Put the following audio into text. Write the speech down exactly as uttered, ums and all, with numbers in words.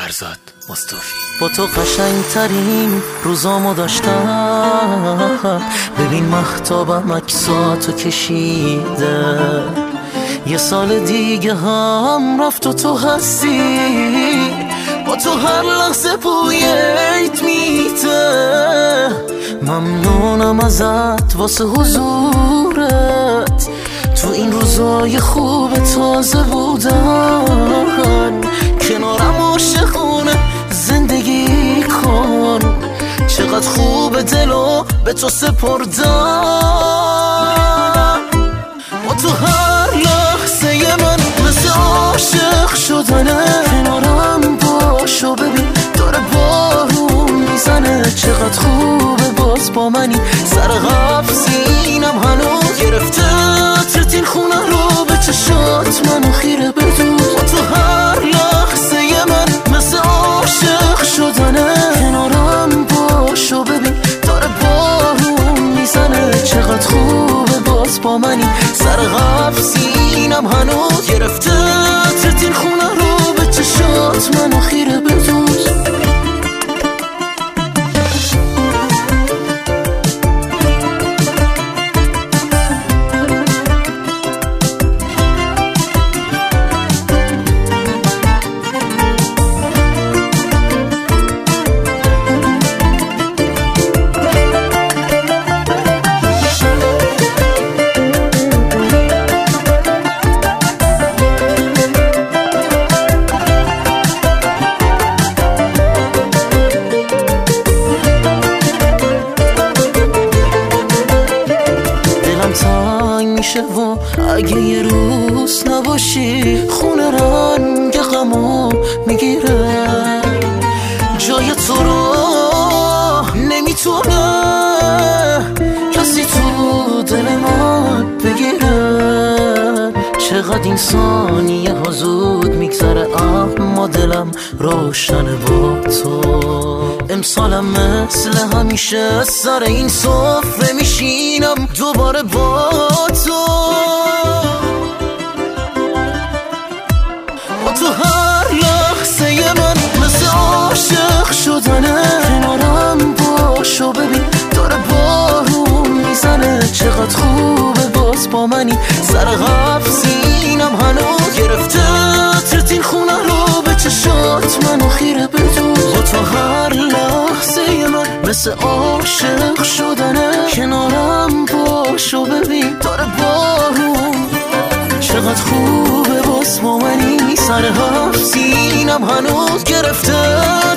فرزاد مصطفی. با تو قشنگ ترین روزامو داشتم، ببین مختابم عکساتو کشیده، یه سال دیگه هم رفت و تو هستی، با تو هر لحظه بویت میته. ممنونم ازت واسه حضورت تو این روزای خوب تازه بودن، کنارم عاشقونه زندگی کن، چقدر خوب دلو به تو سپردم. با تو هر لحظه من مثل عاشق شدنه، کنارم باش و ببین داره بارون میزنه، چقدر خوبه باز با منی، سر قبل سینم هنوز گرفته ترتین خونه رو به چشات منو خیره بدون. با تو هر لحظه من مثل عاشق شدنه، کنارم باش و ببین داره بارون میزنه، چقدر خوبه باز با منی، سر قبل سینم هنوز گرفته ترتین خونه رو به چشات منو خیره بدون. و اگه یه روز نباشی خونه رنگ غمو میگیره، جای تو رو نمیتونه کسی تو دل من بگیره. چقدر این ثانیه ها زود میگذره اما دلم روشنه با تو. امسالم مثل همیشه سر این صفحه میشینم دوباره با تو. با تو هر لحظه من مثل عاشق شدنه، کنارم باش و ببین داره بارون میزنه، چقدر خوبه باز با منی، سر قبل سینم هنوز گرفته ترتین خونه رو به چشات منو خیره بدون. با تو هر لحظه من مثل عاشق شدنه، کنارم باش و ببین داره بارون، چقدر خوبه باز با منی، سر هفت سینم هنوز گرفته